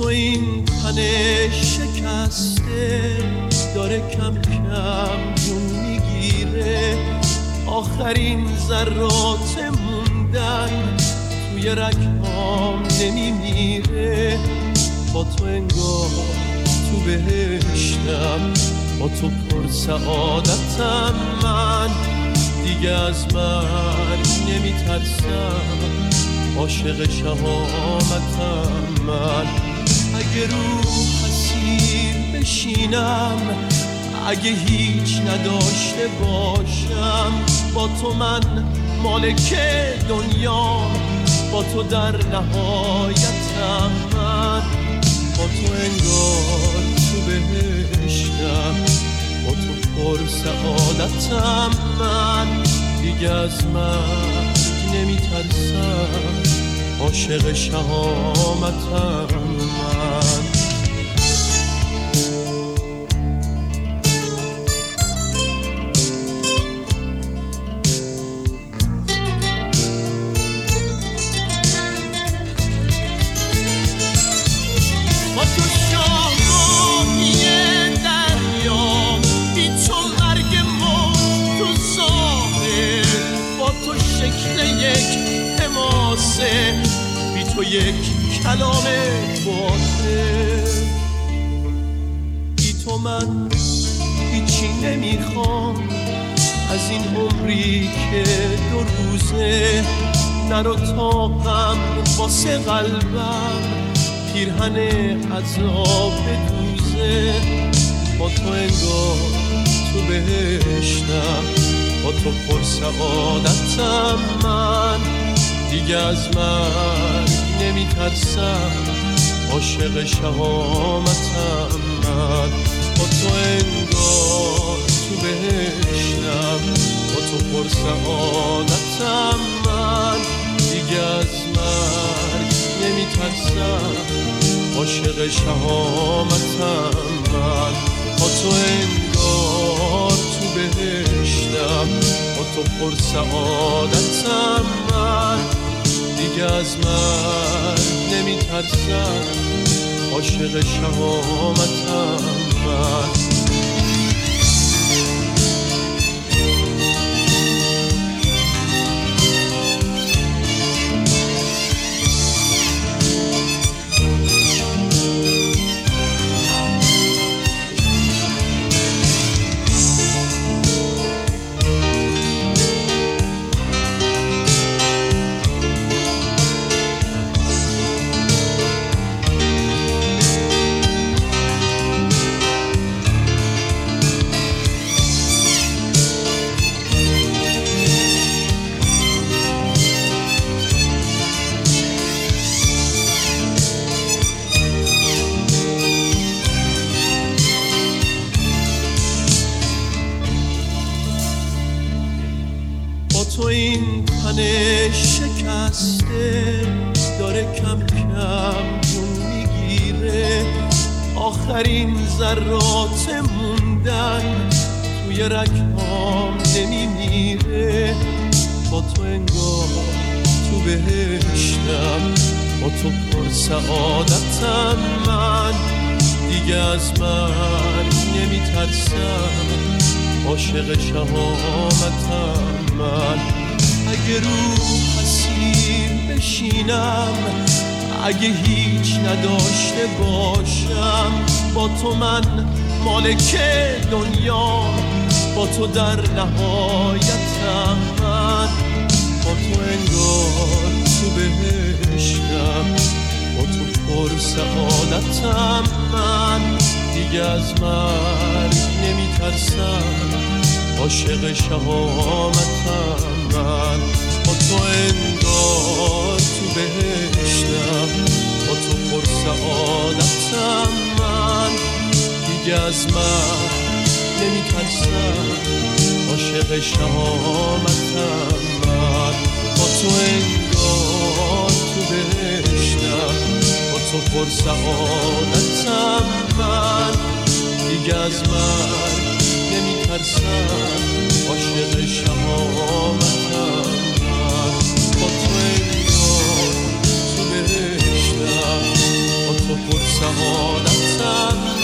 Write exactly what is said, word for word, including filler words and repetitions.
این تن شکسته داره کم کم جون میگیره، آخرین ذرات موندن توی رگهام نمیمیره. با تو انگار تو بهشتم، با تو پر سعادتم، من دیگه از مرگ نمیترسم، عاشق شهامتم. من اگه رو اسیر بشینم، اگه هیچ نداشته باشم، با تو من مالک دنیام، با تو در نهایتم. من با تو انگار تو بهشتم، با تو پر سعادتم، من دیگه از مرگ نمیترسم، عاشق شهامتم. من با تو شاهانی دریام، بی تو مرگ ما تو ظاهر، با تو شکل یک حماسه، بی تو یک کلام باطل. بی تو من هیچی نمیخوام از این عمری که دو روزه، نرو تا غم واسه قلبم پیرهن عذاب بدوزه. با تو انگار تو بهشتم، با تو پر سعادتم، من دیگه از مرگ نمیترسم، عاشق شهامتم. من با تو انگار تو بهشتم، با تو پر سعادتم، من دیگه از مرگ نمیترسم، عاشق شهامتم. من با تو انگار تو بهشتم، با تو پر سعادتم، من دیگه از مرگ نمیترسم، عاشق شهامتم. من تو این تن شکسته داره کم کم جون میگیره، آخرین ذرات موندن توی رگهام نمیمیره. با تو انگار تو بهشتم، با تو پر سعادتم، من دیگه از مرگ نمیترسم، عاشق شهامتم. من اگه رو اسیر بشینم، اگه هیچ نداشته باشم، با تو من مالک دنیام، با تو در نهایتم. من با تو انگار تو بهشتم، با تو پر سعادتم، من دیگه از مرگ نمیترسم، عاشق شهامتم. من با تو انگار تو بهشتم، با تو پر سعادتم، من دیگه از مرگ نمیترسم، عاشق شهامتم. من با تو انگار تو بهشتم، با تو پر سعادتم، من دیگه از مرگ نمیترسم، عاشق شهامتم. من با تو انگار تو بهشتم، با تو تو پر سعادتم